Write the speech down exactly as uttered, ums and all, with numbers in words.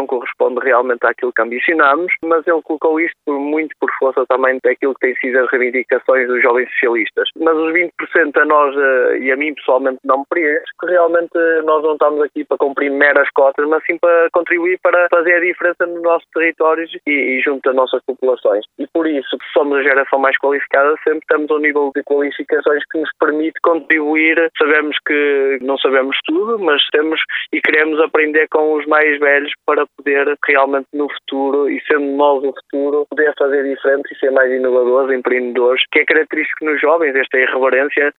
não corresponde realmente àquilo que ambicionamos, mas ele colocou isto por, muito por força também daquilo que tem sido as reivindicações dos jovens socialistas. Mas os vinte por cento a nós e a mim pessoalmente não me preenche, que realmente nós não estamos aqui para cumprir meras cotas, mas sim para contribuir para fazer a diferença nos nossos territórios e, e junto das nossas populações. E por isso, somos a geração mais qualificada, sempre estamos a um nível de qualificações que nos permite contribuir. Sabemos que não sabemos tudo, mas temos e queremos aprender com os mais velhos para poder realmente no futuro, e sendo nós o futuro, poder fazer diferente e ser mais inovadores, empreendedores, que é característico nos jovens, esta irreverência